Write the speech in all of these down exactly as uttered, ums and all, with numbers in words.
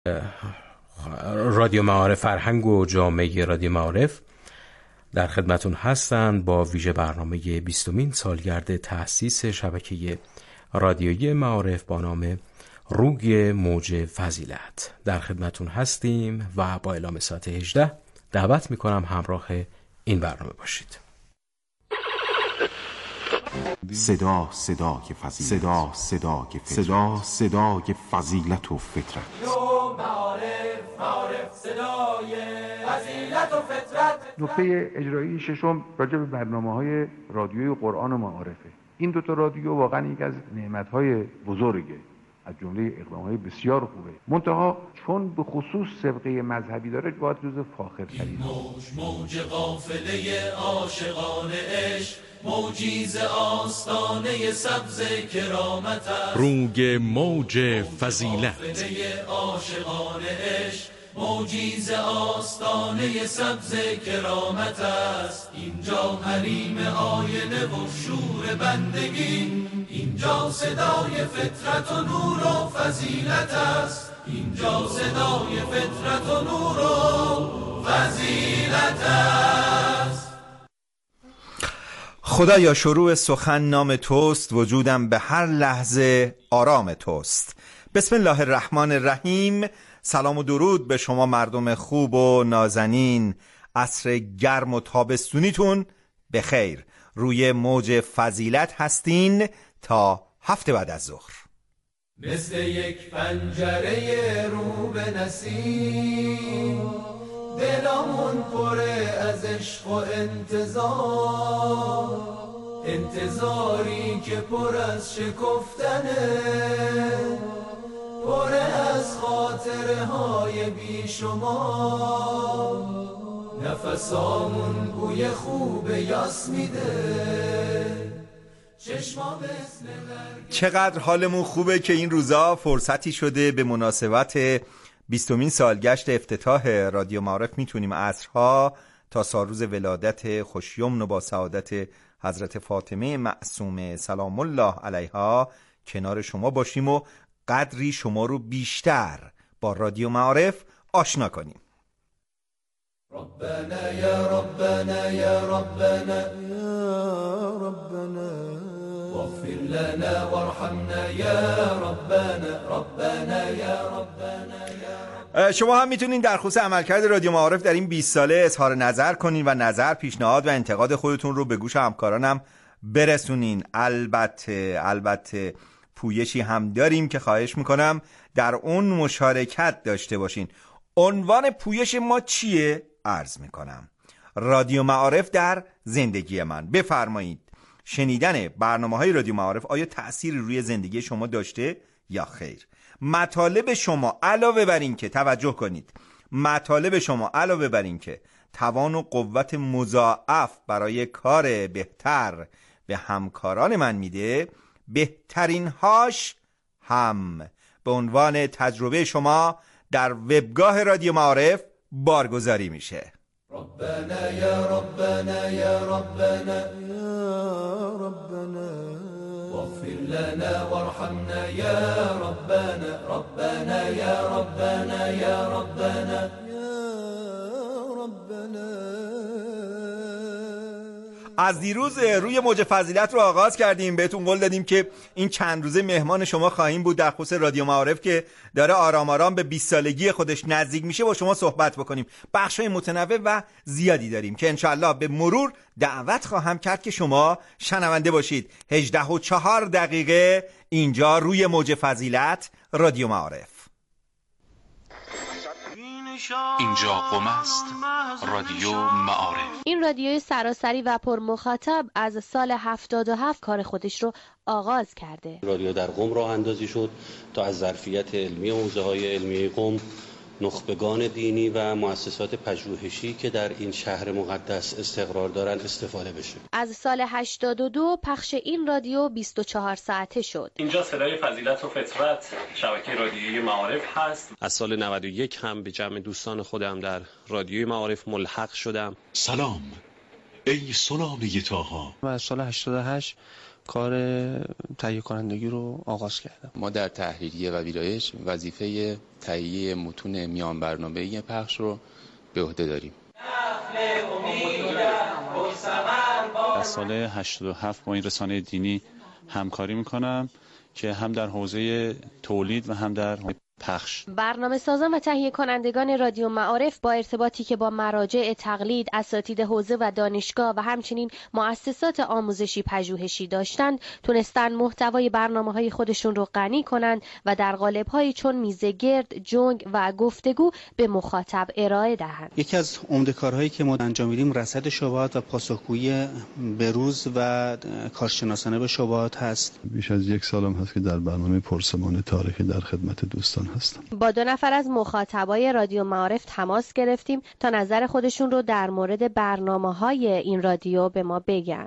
رادیو معارف، فرهنگ و جامعه رادیو معارف در خدمتون هستند با ویژه برنامه بیستمین سالگرد تأسیس شبکه رادیویی معارف با نام روی موج فضیلت. در خدمتون هستیم و با اعلام ساعت هجده دعوت میکنم همراه این برنامه باشید. صدا صدا که فضیلت، صدا صدا که فطرت، صدا صدا که فضیلت و فطرت. معارف معارف صدای فضیلت و فطرت. نکته اجرایی ششم راجع به برنامه‌های رادیویی قرآن و معارفه. این دو تا رادیو واقعا یک از نعمت‌های بزرگه، از جمله اقدام‌های بسیار خوبه. منتها چون به خصوص سابقه مذهبی داره باید جزو فاخرترین. موج موج قافله عاشقان عشق، موجیز آستانه سبز کرامت است. روی موج فضیلت، قافله عاشقان عشق، موجیز آستانه سبز کرامت است. اینجا حریم آینه و شور بندگی، اینجا صدای فطرت و نور و فضیلت است. اینجا صدای فطرت و نور و فضیلت است. خدایا شروع سخن نام توست، وجودم به هر لحظه آرام توست. بسم الله الرحمن الرحیم. سلام و درود به شما مردم خوب و نازنین. عصر گرم و تابستونیتون به خیر. روی موج فضیلت هستین تا هفته بعد از ظهر. مثل یک پنجره رو به نسیم، دلمون پره از عشق و انتظار، انتظاری که پر از شکفتنه، پر از خاطره های بی شما. نفسامون بوی خوب یاس میده، چشما مثل نرگس. چقدر حالمون خوبه که این روزا فرصتی شده به مناسبت بیستمین سالگشت افتتاح رادیو معارف میتونیم عصرها تا سالروز ولادت خوشیمن و با سعادت حضرت فاطمه معصومه سلام الله علیها کنار شما باشیم و قدری شما رو بیشتر با رادیو معارف آشنا کنیم. ربنا یا ربنا یا ربنا یا ربنا واغفر لنا وارحمنا یا ربنا ربنا یا ربنا یا. شما هم میتونین در خصوص عملکرد رادیو معارف در این بیست ساله اظهار نظر کنین و نظر، پیشنهاد و انتقاد خودتون رو به گوش همکارانم برسونین. البته البته پویشی هم داریم که خواهش میکنم در اون مشارکت داشته باشین. عنوان پویش ما چیه؟ عرض میکنم رادیو معارف در زندگی من. بفرمایید شنیدن برنامه های رادیو معارف آیا تأثیری روی زندگی شما داشته یا خیر؟ مطالب شما علاوه بر این که توجه کنید مطالب شما علاوه بر این که توان و قوت مضاعف برای کار بهتر به همکاران من میده، بهترین هاش هم به عنوان تجربه شما در وبگاه رادیو معارف بارگذاری میشه. ربنا یا ربنا یا ربنا یا ربنا واغفر لنا وارحمنا یا ربنا ربنا یا ربنا یا ربنا یا ربنا. از دیروز روی موج فضیلت رو آغاز کردیم، بهتون قول دادیم که این چند روزه مهمان شما خواهیم بود در خصوص رادیو معارف که داره آرام آرام به بیست سالگی خودش نزدیک میشه با شما صحبت بکنیم. بخشای متنوع و زیادی داریم که انشالله به مرور دعوت خواهم کرد که شما شنونده باشید. هجده و چهار دقیقه اینجا روی موج فضیلت رادیو معارف. اینجا قم است، رادیو معارف. این رادیوی سراسری و پر مخاطب از سال هفتاد و هفت کار خودش رو آغاز کرده. رادیو در قم راه اندازی شد تا از ظرفیت علمی حوزه‌های علمی قم نخبگان دینی و مؤسسات پژوهشی که در این شهر مقدس استقرار دارند استفاده بشه. از سال هشتاد و دو پخش این رادیو بیست و چهار ساعته شد. اینجا صدای فضیلت و فطرت شبکه رادیویی معارف هست. از سال نود و یک هم به جمع دوستان خودم در رادیوی معارف ملحق شدم. سلام ای سلاله طاها. از سال هشتاد و هشت کار تهیه کنندگی رو آغاز کردم. ما در تحریریه و ویرایش وظیفه تهیه متون میان برنامه‌ای پخش رو به عهده داریم. از سال هشتاد و هفت با این رسانه دینی همکاری میکنم که هم در حوزه تولید و هم در پخش. برنامه سازان و تهیه کنندگان رادیو معارف با ارتباطی که با مراجع تقلید، اساتید حوزه و دانشگاه و همچنین مؤسسات آموزشی پژوهشی داشتند، تونستن محتوای برنامه‌های خودشون رو غنی کنند و در قالب‌هایی چون میزه گرد، جنگ و گفتگو به مخاطب ارائه دهند. یکی از عمده کارهایی که ما انجام میدیم رصد شبهات و پاسخگویی بروز و کارشناسانه به شبهات هست. بیش از یک سالم هست که در برنامه پرسمان تاریخی در خدمت دوستان هستم. با دو نفر از مخاطبای رادیو معارف تماس گرفتیم تا نظر خودشون رو در مورد برنامه‌های این رادیو به ما بگن.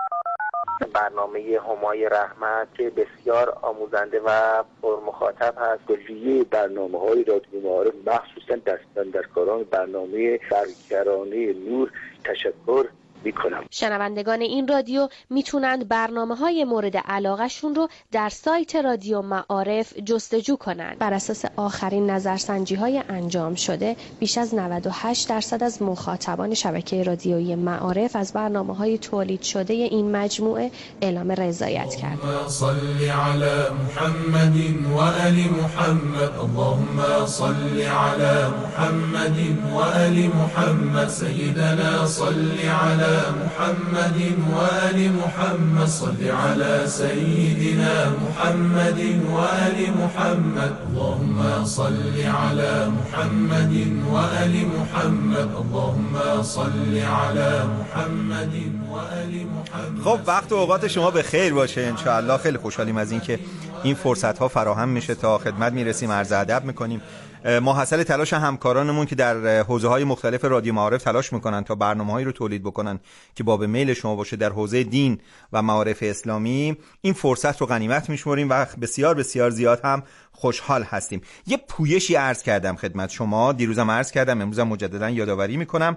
برنامه همای رحمت که بسیار آموزنده و پرمخاطب هست. کلیه برنامه‌های رادیو معارف مخصوصا دستاندرکاران برنامه برگرانه نور تشکر میکنم. شنوندگان این رادیو میتونند برنامه‌های مورد علاقه‌شون رو در سایت رادیو معارف جستجو کنند. بر اساس آخرین نظرسنجی‌های انجام شده، بیش از نود و هشت درصد از مخاطبان شبکه رادیویی معارف از برنامه‌های تولید شده این مجموعه اعلام رضایت کردند. صل علی محمد و آل محمد. اللهم صل علی محمد و آل محمد. سیدنا صل علی محمد و آل محمد. صل علی سیدنا محمد و آل محمد. اللهم صل علی محمد و آل محمد. اللهم صل علی محمد و آل محمد. خب وقت و اوقات شما به خیر باشه انشاءالله. خیلی خوشحالیم از این که این فرصت ها فراهم میشه تا خدمت میرسیم، عرض ادب میکنیم. ما حاصل تلاش همکارانمون که در حوزه های مختلف رادیو معارف تلاش میکنن تا برنامه‌هایی رو تولید بکنن که باب میل شما باشه در حوزه دین و معارف اسلامی، این فرصت رو غنیمت میشمریم و بسیار بسیار زیاد هم خوشحال هستیم. یه پویشی عرض کردم خدمت شما، دیروزم عرض کردم، امروزم مجددا یادآوری میکنم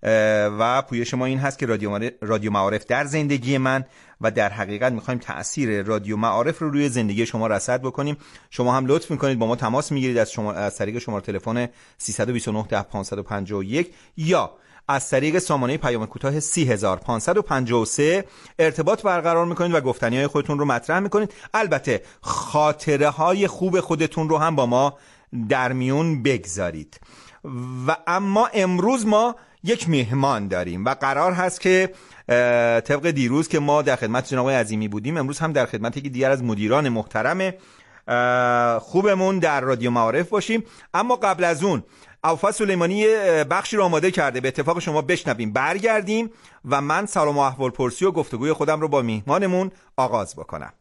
و پویش ما این هست که رادیو رادیو معارف در زندگی من و در حقیقت میخوایم تأثیر رادیو معارف رو روی زندگی شما رصد بکنیم. شما هم لطف میکنید با ما تماس میگیرید از شما از طریق شماره تلفن سیصد و بیست و نه ده پانصد و پنجاه و یک یا از طریق سامانه پیام کوتاه سی هزار پانصد و پنجاه و سه ارتباط برقرار میکنید و گفتنی‌های خودتون رو مطرح میکنید. البته خاطره های خوب خودتون رو هم با ما در میون بگذارید. و اما امروز ما یک مهمان داریم و قرار هست که طبق دیروز که ما در خدمت جناب آقای عظیمی بودیم، امروز هم در خدمت یکی دیگر از مدیران محترم خوبمون در رادیو معارف باشیم. اما قبل از اون اوفا سلیمانی بخشی رو آماده کرده، به اتفاق شما بشنویم، برگردیم و من سلام و احوال پرسی و گفتگوی خودم رو با میهمانمون آغاز بکنم.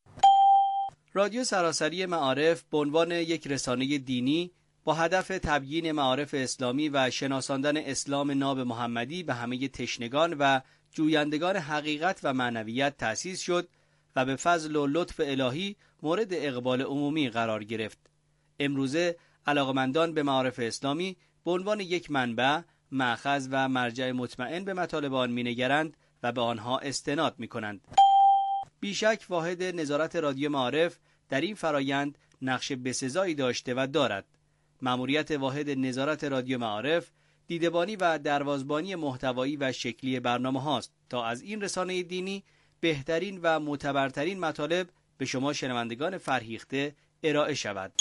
رادیو سراسری معارف به عنوان یک رسانه دینی با هدف تبیین معارف اسلامی و شناساندن اسلام ناب محمدی به همه تشنگان و جویندگان حقیقت و معنویت تأسیس شد و به فضل و لطف الهی مورد اقبال عمومی قرار گرفت. امروزه علاقمندان به معارف اسلامی به عنوان یک منبع، مأخذ و مرجع مطمئن به مطالب آن می‌نگرند و به آنها استناد می‌کنند. بیشک واحد نظارت رادیو معارف در این فرایند نقش بسزایی داشته و دارد. مأموریت واحد نظارت رادیو معارف دیدبانی و دروازبانی محتوایی و شکلی برنامه هاست تا از این رسانه دینی بهترین و معتبرترین مطالب به شما شنوندگان فرهیخته ارائه شود.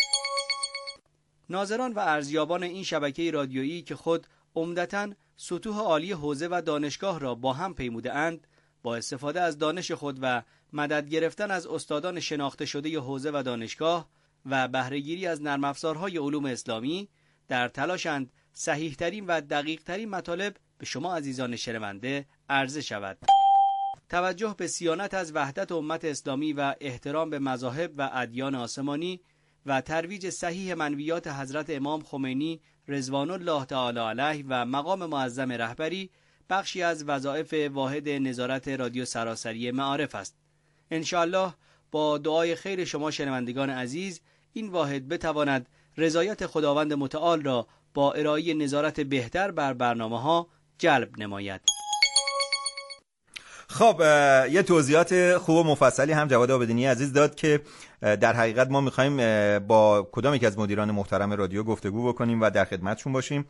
ناظران و ارزیابان این شبکه رادیویی که خود عمدتاً سطوح عالی حوزه و دانشگاه را با هم پیموده اند، با استفاده از دانش خود و مدد گرفتن از استادان شناخته شده حوزه و دانشگاه و بهره‌گیری از نرم افزارهای علوم اسلامی در تلاشند صحیح‌ترین و دقیق‌ترین مطالب به شما عزیزان شنونده عرضه شود. توجه به صیانت از وحدت امت اسلامی و احترام به مذاهب و ادیان آسمانی و ترویج صحیح منویات حضرت امام خمینی رضوان الله تعالی علیه و مقام معظم رهبری بخشی از وظایف واحد نظارت رادیو سراسری معارف است. انشاءالله با دعای خیر شما شنوندگان عزیز این واحد بتواند رضایت خداوند متعال را با ارائه نظارت بهتر بر برنامه‌ها جلب نماید. خب یه توضیحات خوب و مفصلی هم جواد عابدینی عزیز داد که در حقیقت ما میخوایم با کدام یک از مدیران محترم رادیو گفتگو بکنیم و در خدمتشون باشیم.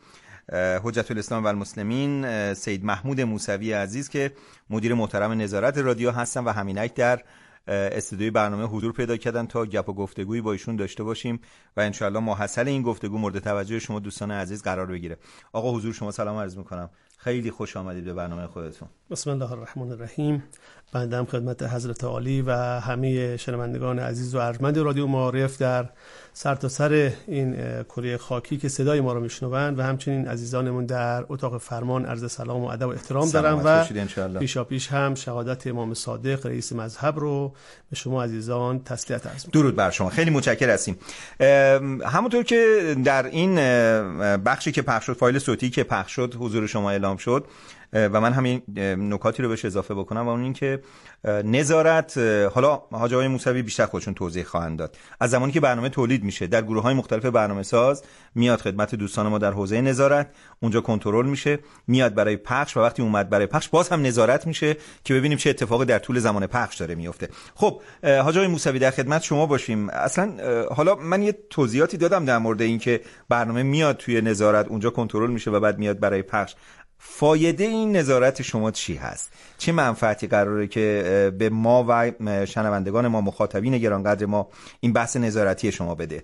حجت الاسلام و المسلمین سید محمود موسوی عزیز که مدیر محترم نظارت رادیو هستن و همینک در استودیوی برنامه حضور پیدا کردن تا گپ و گفتگویی با ایشون داشته باشیم و انشالله محصل این گفتگو مورد توجه شما دوستان عزیز قرار بگیره. آقا حضور شما سلام عرض میکنم، خیلی خوش آمدید به برنامه خودتون. بسم الله الرحمن الرحیم. بنده هم خدمت حضرت عالی و همه شنوندگان عزیز و ارجمند رادیو معارف در سرتاسر سر این کره خاکی که صدای ما رو میشنوند و همچنین عزیزانمون در اتاق فرمان عرض سلام و ادب و احترام دارم و پیشا پیش هم شهادت امام صادق رئیس مذهب رو به شما عزیزان تسلیت عرض می‌کنم. درود بر شما، خیلی متشکر هستیم. همونطور که در این بخشی که پخش شد، فایل صوتی که پخش شد حضور شما اعلام شد و من همین نکاتی رو بهش اضافه بکنم و اون این که نظارت، حالا حاج آقای موسوی بیشتر خودشون توضیح خواهند داد، از زمانی که برنامه تولید میشه در گروه‌های مختلف برنامه ساز میاد خدمت دوستان ما در حوزه نظارت، اونجا کنترل میشه، میاد برای پخش و وقتی اومد برای پخش باز هم نظارت میشه که ببینیم چه اتفاقی در طول زمان پخش داره میفته. خب حاج آقای موسوی در خدمت شما باشیم. اصلا حالا من یه توضیحاتی دادم در مورد این که برنامه میاد توی نظارت، اونجا کنترل میشه و بعد میاد برای پخش. فایده این نظارت شما چی هست؟ چه منفعتی قراره که به ما و شنوندگان ما، مخاطبین گرانقدر ما، این بحث نظارتی شما بده؟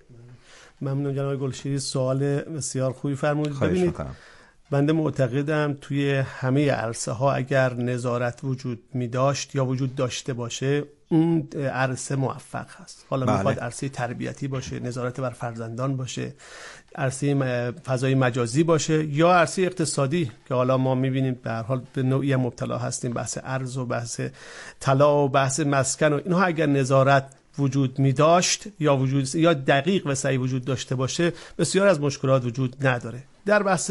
ممنون جناب گلشیری، سوال بسیار خوبی فرمودید. ببینید بنده معتقدم توی همه عرصه ها اگر نظارت وجود می داشت یا وجود داشته باشه اون عرصه موفق هست. حالا بله. میخواد عرصه تربیتی باشه، نظارت بر فرزندان باشه، عرصه فضای مجازی باشه یا عرصه اقتصادی که حالا ما میبینیم به هر حال به نوعی مبتلا هستیم، بحث ارز و بحث طلا و بحث مسکن و اینها اگر نظارت وجود می داشت یا وجود یا دقیق و صحیح وجود داشته باشه بسیار از مشکلات وجود نداره. در بحث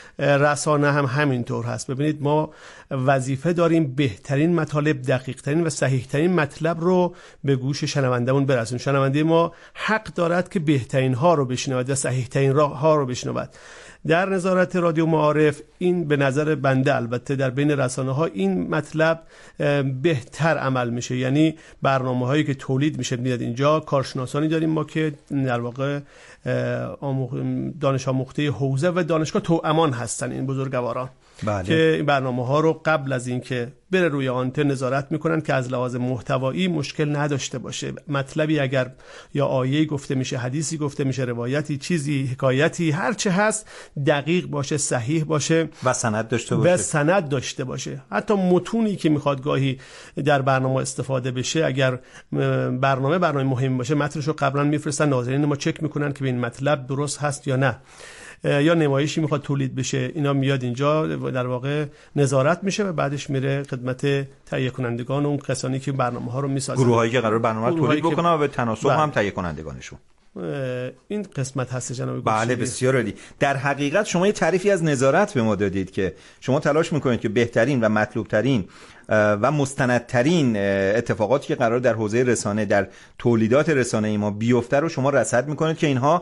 رسانه هم همینطور هست. ببینید ما وظیفه داریم بهترین مطالب، دقیق ترین و صحیح ترین مطلب رو به گوش شنوندهمون برسونیم. شنونده ما حق دارد که بهترین ها رو بشنود و صحیح ترین راه ها رو بشنود. در نظارت رادیو معارف این به نظر بنده البته در بین رسانه ها این مطلب بهتر عمل میشه، یعنی برنامه هایی که تولید میشه میاد اینجا، کارشناسانی داریم ما که در واقع دانش آموخته حوزه و دانشگاه توامان هستن این بزرگواران بله. که این برنامه ها رو قبل از اینکه بره روی آنتن نظارت میکنن که از لحاظ محتوایی مشکل نداشته باشه. مطلبی اگر یا آیه‌ای گفته میشه، حدیثی گفته میشه، روایتی، چیزی، حکایتی، هر چه هست دقیق باشه، صحیح باشه و سند داشته باشه. و سند داشته باشه. حتی متونی که میخواد گاهی در برنامه استفاده بشه، اگر برنامه برنامه مهم باشه متنش رو قبلا میفرستن، ناظرین ما چک میکنن که این مطلب درست هست یا نه. یا نمایشی میخواد تولید بشه، اینا میاد اینجا در واقع نظارت میشه و بعدش میره خدمت تهیه کنندگان و اون کسانی که برنامه ها رو میسازن، گروه هایی که قرار برنامه رو تولید بکنن و به تناسب هم تهیه کنندگانشون. این قسمت هست جناب بله بسیار عالی. در حقیقت شما یه تعریفی از نظارت به ما دادید که شما تلاش میکنید که بهترین و مطلوبترین و مستندترین اتفاقاتی که قرار در حوزه رسانه، در تولیدات رسانه ای ما بیفته رو شما رصد میکنید که اینها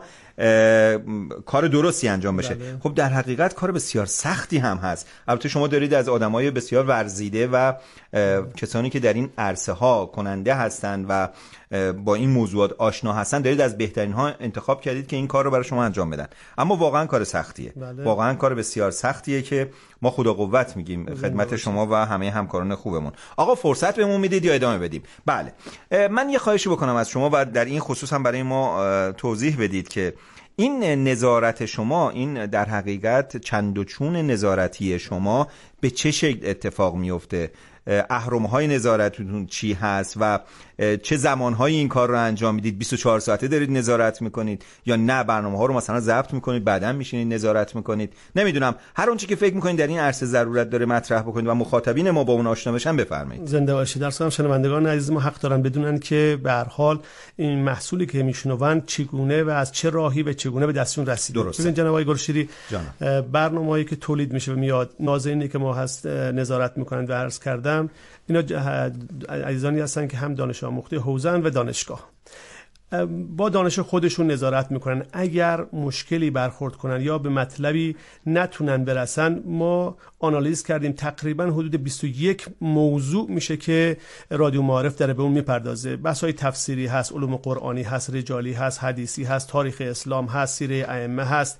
کار درستی انجام بشه. بله. خب در حقیقت کار بسیار سختی هم هست. البته شما دارید از آدمای بسیار ورزیده و کسانی که در این عرصه ها کننده هستند و با این موضوعات آشنا هستن، دارید از بهترین ها انتخاب کردید که این کار رو برای شما انجام بدن. اما واقعا کار سختیه. بله. واقعا کار بسیار سختیه که ما خدا قوت میگیم خدمت شما و همه همکاران خوبمون. آقا فرصت بهمون میدید یا ادامه بدیم؟ بله. من یه خواهشی بکنم از شما و در این خصوص هم برای ما توضیح بدید که این نظارت شما، این در حقیقت چند و چون نظارتی شما به چه شکل اتفاق میفته؟ اهرم‌های نظارتتون چی هست و چه زمان‌هایی این کار رو انجام میدید؟ بیست و چهار ساعته دارید نظارت میکنید یا نه برنامه‌ها رو مثلا ضبط میکنید بعداً میشینید نظارت میکنید؟ نمیدونم، هر اون چی که فکر میکنید در این عرصه ضرورت داره مطرح بکنید و مخاطبین ما با اون آشنا بشن بفرمایید. زنده باشید. درس هم شنوندگان عزیز ما حق دارن بدونن که به هر حال این محصولی که میشنون چگونه و از چه راهی و چگونه به دستشون رسیده. ببین جناب آقای گلشیری، برنامه‌هایی که تولید میشه و میاد، ناظرینی که ما هست نظارت میکنن و عرض کردم اینا عزیزانی هستن که هم دانش آموخته حوزه و دانشگاه. با دانش خودشون نظارت میکنن. اگر مشکلی برخورد کنن یا به مطلبی نتونن برسن، ما آنالیز کردیم تقریبا حدود بیست و یک موضوع میشه که رادیو معارف داره به اون میپردازه. بحث‌های تفسیری هست، علوم قرآنی هست، رجالی هست، حدیثی هست، تاریخ اسلام هست، سیره ائمه هست،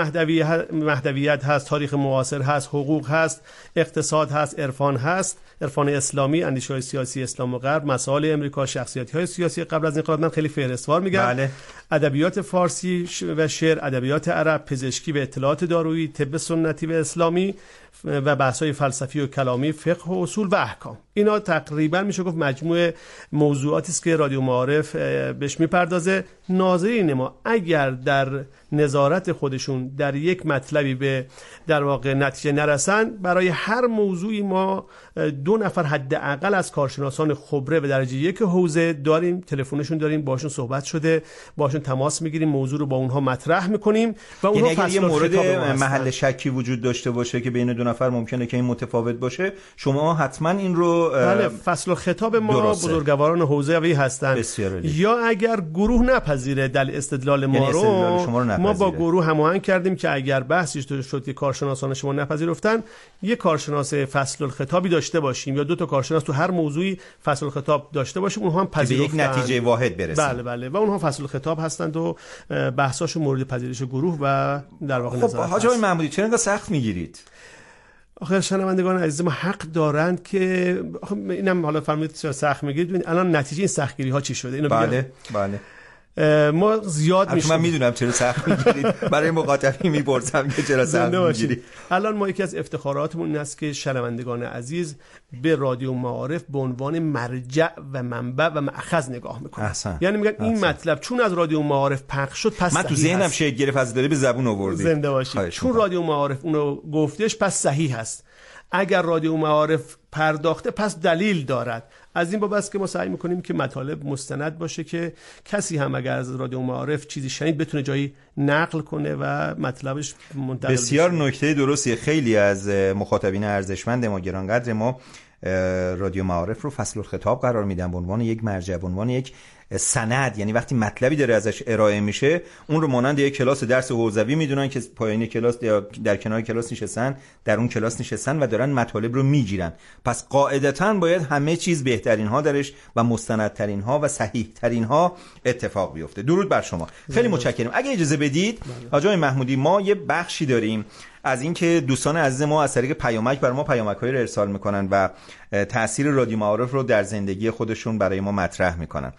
مهدویت هست، تاریخ معاصر هست، حقوق هست، اقتصاد هست، عرفان هست، عرفان اسلامی، اندیشه‌های سیاسی اسلام و غرب، مسائل امریکا، شخصیت‌های سیاسی قبل از انقلاب. من خیلی فهرستوار میگم. بله. ادبیات فارسی و شعر، ادبیات عرب، پزشکی و اطلاعات دارویی، طب سنتی و اسلامی و بحث‌های فلسفی و کلامی، فقه و اصول و احکام. اینا تقریبا میشه گفت مجموعه موضوعاتی است که رادیو معارف بهش میپردازه. ناظرین ما اگر در نظارت خودشون در یک مطلبی به در واقع نتیجه نرسن، برای هر موضوعی ما دو نفر حداقل از کارشناسان خبره و درجه یک حوزه داریم، تلفنشون داریم، باشون صحبت شده، باشون تماس میگیریم، موضوع رو با اونها مطرح میکنیم و اونها یعنی اگر یه مورد محل شک شکی وجود داشته باشه که بین دو نفر ممکنه که این متفاوت باشه، شما حتما این رو بله، فصل الخطاب ما درسته. بزرگواران حوزه هستن. یا اگر گروه نپذیره دل استدلال ما یعنی رو, رو ما با گروه هماهنگ کردیم که اگر بحثی شد که کارشناسان شما نپذیرفتن، یک کارشناس فصل الخطابی داشته باشیم یا دو تا کارشناس تو هر موضوعی فصل الخطاب داشته باشیم، اونها هم پذیرفتن به یک نتیجه واحد برسیم. بله بله، و اونها فصل الخطاب هستند و بحثاشون مورد پذیرش گروه و در واقع نظارت. خب حاج آقای محمودی چرا انقدر سخت میگیرید؟ آخه شنوندگان عزیز ما حق دارند که اینم حالا فرمودید چرا سخت میگیرید. ببین الان نتیجه این سختگیری ها چی شده؟ اینو بله بله ما زیاد میشه. من میدونم چرا سخت میگیرید، برای مخاطبین میپرسم که چرا سخت میگیرید. الان ما یکی از افتخاراتمون این است که شنوندگان عزیز به رادیو معارف به عنوان مرجع و منبع و مأخذ نگاه میکنن. یعنی میگن این احسن. مطلب چون از رادیو معارف پخش شد پس من تو ذهنم شکل گرفت، از داره به زبون آوردید. زنده باشید. چون رادیو معارف اونو گفتش پس صحیح هست. اگر رادیو معارف پرداخته پس دلیل دارد. از این باب است که ما سعی میکنیم که مطالب مستند باشه که کسی هم اگر از رادیو معارف چیزی شنید بتونه جایی نقل کنه و مطلبش منتقل بشه. بسیار نکته درستیه. خیلی از مخاطبین ارزشمند ما، گرانقدر ما، رادیو معارف رو فصل الخطاب قرار میدن به عنوان یک مرجع، به عنوان یک سند. یعنی وقتی مطلبی داره ازش ارائه میشه، اون رو مانند یک کلاس درس حوزوی میدونن که پایین کلاس یا در کنار کلاس نشستن، در اون کلاس نشستن و دارن مطالب رو میگیرن. پس قاعدتاً باید همه چیز بهترین ها درش و مستندترین ها و صحیح ترین ها اتفاق بیفته. درود بر شما. خیلی متشکرم. اگه اجازه بدید آقای محمودی، ما یه بخشی داریم از اینکه دوستان عزیز ما از طریق پیامک بر ما پیامک‌هایی رو ارسال میکنن و تأثیر رادیو معارف رو در زندگی خودشون برای ما مطرح میکنن.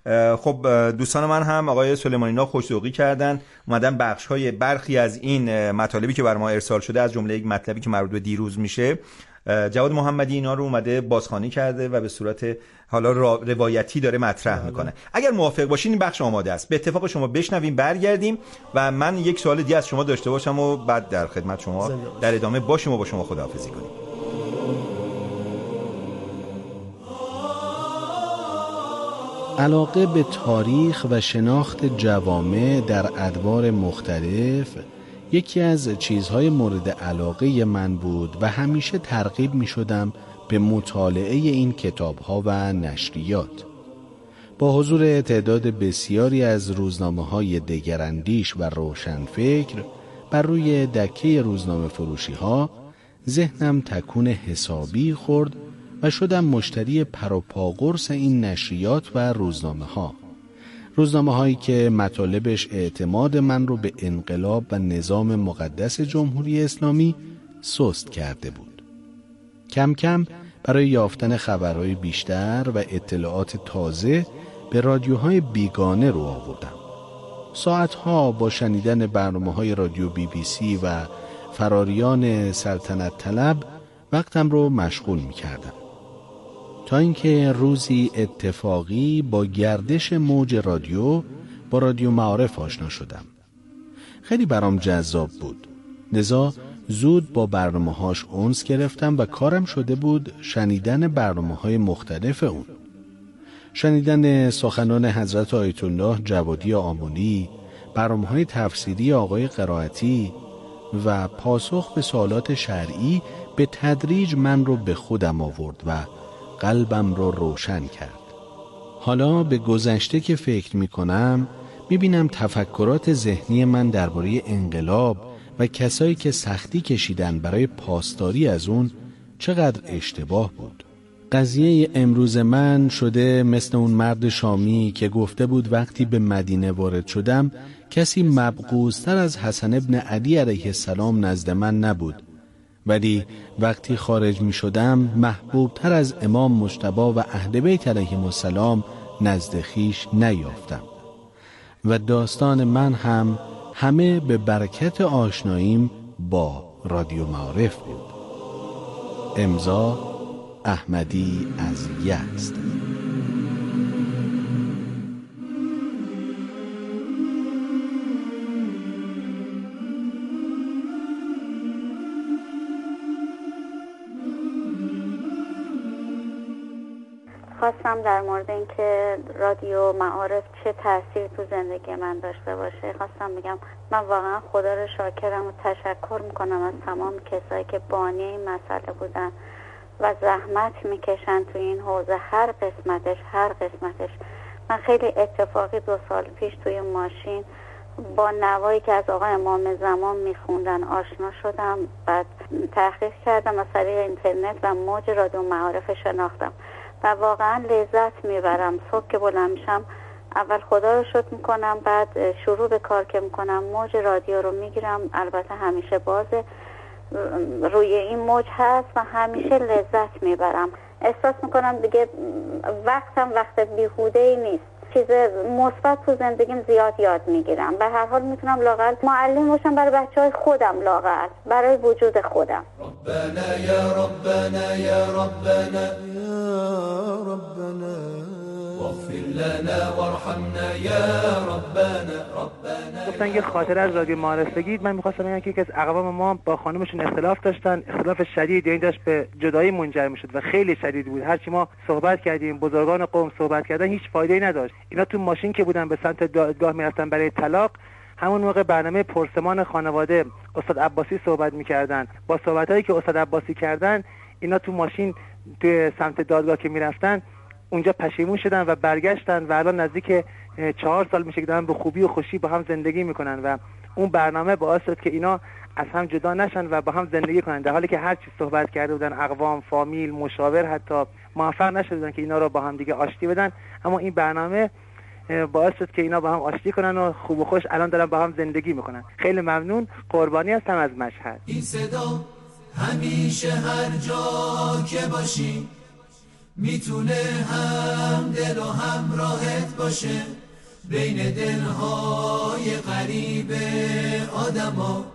خب دوستان من هم آقای سلیمانی‌نا خوش‌ذوقی کردن، اومدن بخش‌های برخی از این مطالبی که بر ما ارسال شده، از جمله یک مطلبی که مربوط به دیروز میشه، جواد محمدی اینا رو اومده بازخوانی کرده و به صورت حالا روایتی داره مطرح میکنه. اگر موافق باشین این بخش آماده است، به اتفاق شما بشنویم، برگردیم و من یک سوال دیگه از شما داشته باشم و بعد در خدمت شما در ادامه باشیم و با شما خداحافظی کنیم. علاقه به تاریخ و شناخت جوامع در ادوار مختلف یکی از چیزهای مورد علاقه من بود و همیشه ترغیب می شدم به مطالعه این کتابها و نشریات. با حضور تعداد بسیاری از روزنامه‌های دگراندیش و روشنفکر بر روی دکه روزنامه فروشی ها، ذهنم تکون حسابی خورد و شدم مشتری پروپاقرص این نشریات و روزنامه ها. روزنامه هایی که مطالبش اعتماد من رو به انقلاب و نظام مقدس جمهوری اسلامی سست کرده بود. کم کم برای یافتن خبرهای بیشتر و اطلاعات تازه به رادیوهای بیگانه رو آوردم. ساعتها با شنیدن برنامه‌های رادیو بی بی سی و فراریان سلطنت طلب وقتم رو مشغول می کردم. تا اینکه روزی اتفاقی با گردش موج رادیو با رادیو معارف آشنا شدم. خیلی برام جذاب بود. لذا زود با برنامه‌هاش انس گرفتم و کارم شده بود شنیدن برنامه‌های مختلف اون. شنیدن سخنان حضرت آیت الله جوادی آملی، برنامه‌های تفسیری آقای قرائتی و پاسخ به سوالات شرعی به تدریج من رو به خودم آورد و قلبم رو روشن کرد. حالا به گذشته که فکر می کنم می بینم تفکرات ذهنی من درباره انقلاب و کسایی که سختی کشیدن برای پاسداری از اون چقدر اشتباه بود. قضیه امروز من شده مثل اون مرد شامی که گفته بود وقتی به مدینه وارد شدم کسی مبغوض‌تر از حسن ابن علی علیه السلام نزد من نبود، ولی وقتی خارج می شدم محبوبتر از امام مجتبی و اهل بیت علیهم السلام نزد خویش نیافتم. و داستان من هم همه به برکت آشناییم با رادیو معارف بود. امضا احمدی از یزد. خواستم در مورد اینکه رادیو معارف چه تأثیر تو زندگی من داشته باشه خواستم بگم من واقعا خدا رو شاکرم و تشکر میکنم از تمام کسایی که بانی این مسئله بودن و زحمت میکشن تو این حوزه، هر قسمتش هر قسمتش. من خیلی اتفاقی دو سال پیش توی ماشین با نوایی که از آقای امام زمان میخوندن آشنا شدم، بعد تحقیق کردم از طریق اینترنت و موج رادیو معارف شناختم و واقعا لذت میبرم. صبح که بلند میشم اول خدا رو شکر میکنم، بعد شروع به کار که میکنم موج رادیو رو میگیرم، البته همیشه بازه، روی این موج هست و همیشه لذت میبرم. احساس میکنم دیگه وقتم وقت بیهوده ای نیست، چیز مثبت تو زندگیم زیاد یاد میگیرم. به هر حال میتونم لااقل معلم باشم برای بچهای خودم، لااقل برای وجود خودم. ربنا یا ربنا یا ربنا یا ربنا واغفر لنا وارحمنا یا ربنا ربنا. گفتن یه خاطره از رادیو معارف بگید. من می‌خواستم بگم که یکی از اقوام ما با خانمشون اختلاف داشتن، اختلاف شدید، یعنی داشت به جدایی منجر می‌شد و خیلی شدید بود. هرچی ما صحبت کردیم، بزرگان قوم صحبت کردن، هیچ فایده‌ای نداشت. اینا تو ماشین که بودن به سمت دادگاه می‌رفتن برای طلاق، همون موقع برنامه پرسمان خانواده استاد عباسی صحبت می‌کردن. با صحبتایی که استاد عباسی کردن، اینا تو ماشین تو سمت دادگاه که می‌رفتن اونجا پشیمون شدن و برگشتن و الان نزدیک چهار سال میشه که دارن به خوبی و خوشی با هم زندگی میکنن و اون برنامه باعث شد که اینا از هم جدا نشن و با هم زندگی کنن، در حالی که هر چی صحبت کرده بودن، اقوام، فامیل، مشاور، حتی موفق نشدن که اینا رو با هم دیگه آشتی بدن. اما این برنامه باعث شد که اینا با هم آشتی کنن و خوب و خوش الان دارن با هم زندگی میکنن. خیلی ممنون. قربانی هستم از مشهد. این صدا همیشه هر جا که باشی میتونه هم دل و هم راحت باشه، بین دلهای غریب آدما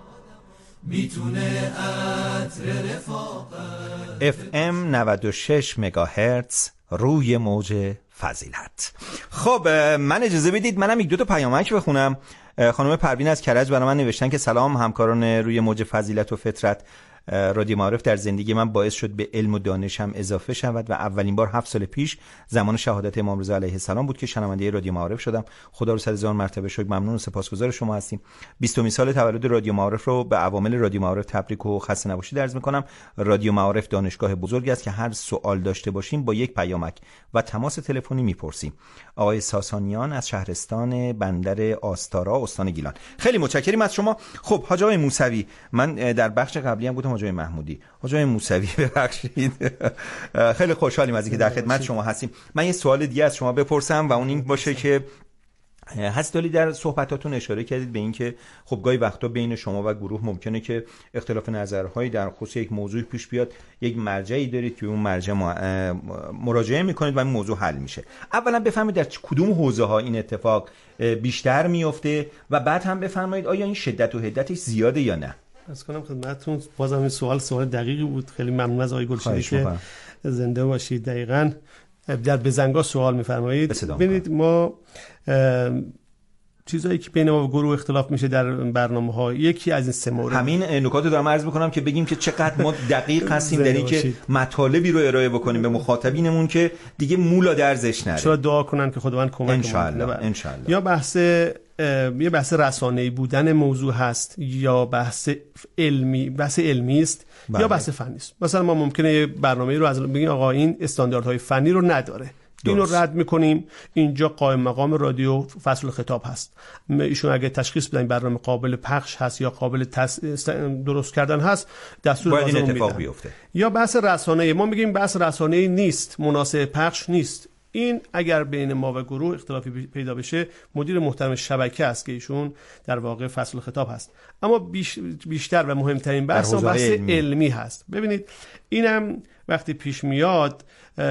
میتونه عطر رفاقت. اف ام نود و شش مگاهرتز روی موج فضیلت. خب من اجازه بدید منم یک دو تا پیامک بخونم. خانم پروین از کرج برای من نوشتن که سلام همکاران روی موج فضیلت و فطرت، رادیو معارف در زندگی من باعث شد به علم و دانشم اضافه شود و اولین بار هفت سال پیش زمان شهادت امام رضا علیه السلام بود که شنونده رادیو معارف شدم. خدا رو صد هزار مرتبه شکر، ممنون و سپاسگزار شما هستیم. بیستمین سال تولد رادیو معارف رو به عوامل رادیو معارف تبریک و خسته نباشید عرض می‌کنم. رادیو معارف دانشگاه بزرگی است که هر سوال داشته باشیم با یک پیامک و تماس تلفنی میپرسیم. آقای ساسانیان از شهرستان بندر آستارا استان گیلان، خیلی متشکریم از شما. خب حاج آقای موسوی، من در بخش قبلی هم گفتم حاج آقای محمودی، حاج آقای موسوی ببخشید، خیلی خوشحالیم از اینکه در خدمت شما هستیم. من یه سوال دیگه از شما بپرسم و اون این باشه که هستالی در صحبتاتون اشاره کردید به این که خب گاهی وقتا بین شما و گروه ممکنه که اختلاف نظرهایی در خصوص یک موضوع پیش بیاد، یک مرجعی دارید که اون مرجع مراجعه میکنید و این موضوع حل میشه. اولا بفهمید در کدوم حوزه ها این اتفاق بیشتر میفته و بعد هم بفرمایید آیا این شدت و حدتش زیاده یا نه. از کنم خدمتتون بازم این سوال سوال دقیقی بود. خیلی ممنون از آقای گلشیری که زنده باشید. دقیقاً در بزنگاه سوال می‌فرمایید. ببینید ما چیزایی که بین ما و گروه اختلاف میشه در برنامه‌ها، یکی از این سه مورد، همین نکات رو دارم عرض می‌کنم که بگیم که چقدر ما دقیق هستیم در اینکه مطالبی رو ارائه بکنیم به مخاطبینمون که دیگه مولا درزش نره. چرا دعا کنن که خداوند کمک کنه ان شاء الله ان شاء الله. یا بحث یه بحث رسانه‌ای بودن موضوع هست، یا بحث علمی بحث علمی است، یا بحث فنی است. مثلا ما ممکنه یه برنامه‌ای رو از بگیم آقا این استانداردهای فنی رو نداره، اینو رد میکنیم. اینجا قائم مقام رادیو فصل خطاب هست. ایشون اگه تشخیص بدن برنامه قابل پخش هست یا قابل تس... درست کردن هست، دستور باید این اتفاق بیفته. یا بحث رسانه‌ای، ما میگیم بحث رسانه‌ای نیست، مناسب پخش نیست. این اگر بین ما و گروه اختلافی پیدا بشه، مدیر محترم شبکه است که ایشون در واقع فصل خطاب هست. اما بیش بیشتر و مهمترین بحث بحث علمی. علمی هست. ببینید اینم وقتی پیش میاد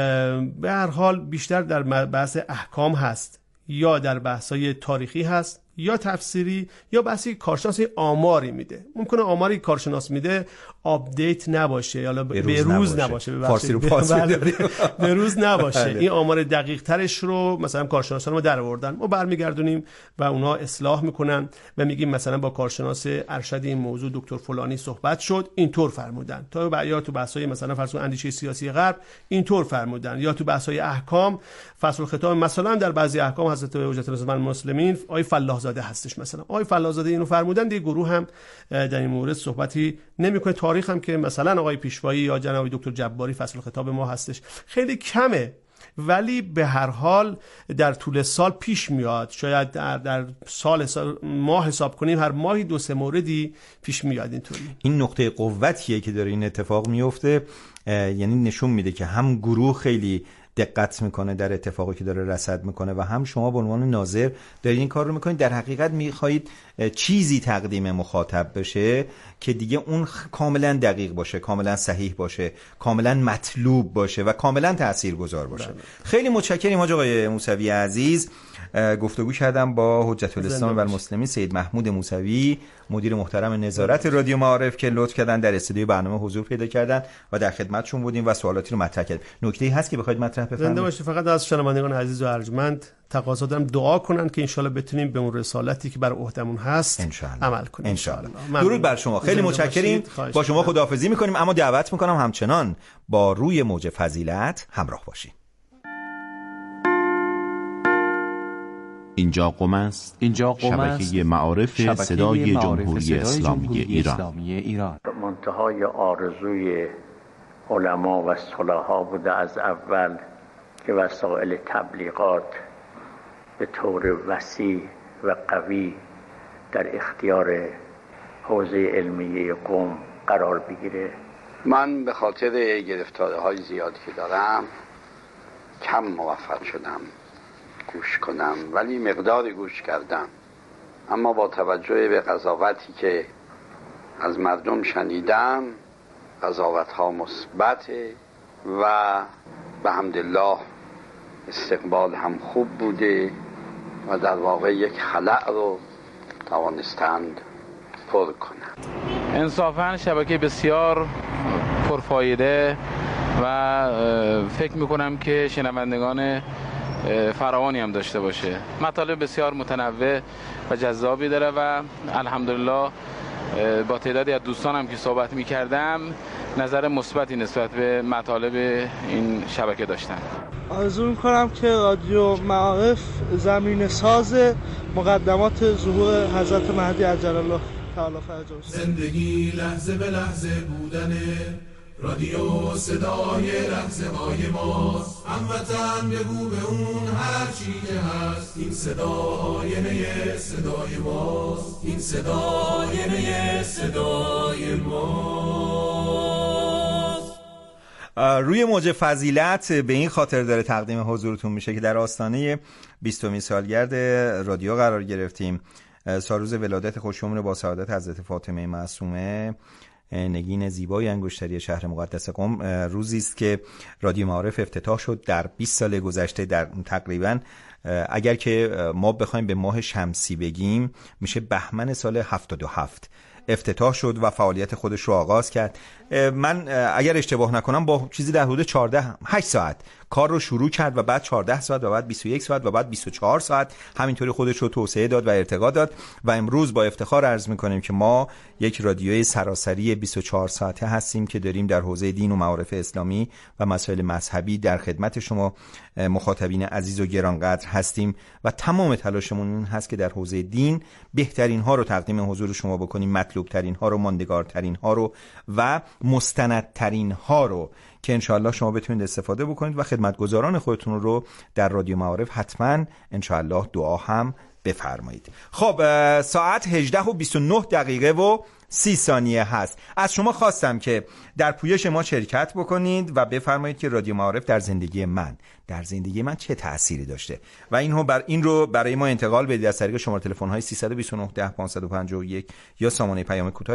به هر حال بیشتر در بحث احکام هست یا در بحث‌های تاریخی هست یا تفسیری یا بحثی کارشناسی آماری میده. ممکنه آماری کارشناس میده آپدیت نباشه یا به روز نباشه، فارسی رو پاس به روز نباشه. این آمار دقیق ترش رو مثلا کارشناسان ما در آوردن، ما برمیگردونیم و اونا اصلاح میکنن و میگیم مثلا با کارشناس ارشد این موضوع دکتر فلانی صحبت شد، اینطور فرمودن. تا یا تو بحث‌های مثلا فرض کن اندیشه سیاسی غرب اینطور فرمودن، یا تو بحث‌های احکام فصل خطاب مثلا در بعضی احکام حضرت حجت الاسلام المسلمین آقای فلاح زاده هستش، مثلا آقای فلاح زاده اینو فرمودن، دیگه گروه هم در این مورد صحبتی نمیکنه. تاریخ هم که مثلا آقای پیشوایی یا جناب دکتر جباری فصل خطاب ما هستش، خیلی کمه ولی به هر حال در طول سال پیش میاد. شاید در, در سال, سال ماه حساب کنیم هر ماهی دو سه موردی پیش میاد. اینطوری این نقطه قوتیه که داره این اتفاق میفته، یعنی نشون میده که هم گروه خیلی دقت میکنه در اتفاقی که داره رصد میکنه و هم شما به عنوان ناظر دارید این کار رو میکنید. در حقیقت میخواهید چیزی تقدیم مخاطب بشه که دیگه اون کاملا دقیق باشه، کاملا صحیح باشه، کاملا مطلوب باشه و کاملا تاثیرگذار باشه. بله. خیلی متشکریم حاج آقای موسوی عزیز. گفتگو کردم با حجت الاسلام و المسلمین سید محمود موسوی، مدیر محترم نظارت رادیو معارف که لطف کردن در استودیو برنامه حضور پیدا کردن و در خدمتشون بودیم و سوالاتی رو مطرح کردیم. نکته‌ای هست که بخواید مطرح بفرمایید؟ زنده باشید. فقط از شنوندگان عزیز و ارجمند تقاضا دارم دعا کنن که انشالله بتونیم به اون رسالتی که بر عهدمون هست انشالله. عمل کنیم انشالله. درود بر شما. خیلی متشکریم. با شما خداحافظی می‌کنیم، اما دعوت می‌کنم همچنان با روی موج فضیلت همراه باشید. اینجا قم است. اینجا قم شبکه معارف صدای جمهوری اسلامی ایران. منتهای آرزوی علما و صلحا بوده از اول که وسایل تبلیغات به طور وسیع و قوی در اختیار حوزه علمیه قم قرار بگیره. من به خاطر گرفتاری‌های زیادی که دارم کم موفق شدم گوش کنم، ولی مقداری گوش کردم، اما با توجه به قضاوتی که از مردم شنیدم قضاوت‌ها مثبته و به حمدالله استقبال هم خوب بوده و در واقع یک خلأ رو توانستند پر کنند. انصافاً شبکه بسیار پرفایده و فکر میکنم که شنوندگان فراوانی هم داشته باشه. مطالب بسیار متنوع و جذابی داره و الحمدلله با تعدادی از دوستانم که صحبت میکردم نظر مثبتی نسبت به مطالب این شبکه داشتن. آرزو میکنم که رادیو معارف زمین ساز مقدمات ظهور حضرت مهدی عجل الله تعالی فرجه. زندگی لحظه به لحظه بودنه، رادیو صدای لحظه های ماست. هموطن بگو به اون هر چی که هست، این صدا آینه صدای ماست، این صدا آینه صدای ماست. روی موج فضیلت به این خاطر داره تقدیم حضورتون میشه که در آستانه بیستمین سالگرد رادیو قرار گرفتیم. سالروز ولادت خوش‌شمول با سعادت حضرت فاطمه معصومه، نگین زیبای انگشتری شهر مقدس قم، روزی است که رادیو معارف افتتاح شد در بیست سال گذشته. در تقریبا اگر که ما بخوایم به ماه شمسی بگیم میشه بهمن سال هفتاد و هفت افتتاح شد و فعالیت خودش رو آغاز کرد. من اگر اشتباه نکنم با چیزی در حدود چهارده هشت ساعت کار رو شروع کرد و بعد چهارده ساعت و بعد بیست و یک ساعت و بعد بیست و چهار ساعت همینطوری خودش رو توسعه داد و ارتقا داد و امروز با افتخار عرض می‌کنیم که ما یک رادیوی سراسری بیست و چهار ساعته هستیم که داریم در حوزه دین و معارف اسلامی و مسائل مذهبی در خدمت شما مخاطبین عزیز و گرانقدر هستیم و تمام تلاشمون این هست که در حوزه دین بهترین ها رو تقدیم حضور شما بکنیم، مطلوب ترین ها رو، ماندگارترین ها رو و مستندترین ها رو که انشاءالله شما بتونید استفاده بکنید و خدمتگزاران خودتون رو در رادیو معارف حتما انشاءالله دعا هم بفرمایید. خب ساعت هجده و بیست و نه دقیقه و سی ثانیه هست. از شما خواستم که در پویش ما شرکت بکنید و بفرمایید که رادیو معارف در زندگی من در زندگی من چه تأثیری داشته و اینو بر این رو برای ما انتقال بدید از طریق شماره تلفن های سیصد و بیست و نه ده پانصد و پنجاه و یک یا سامانه پیام کوتاه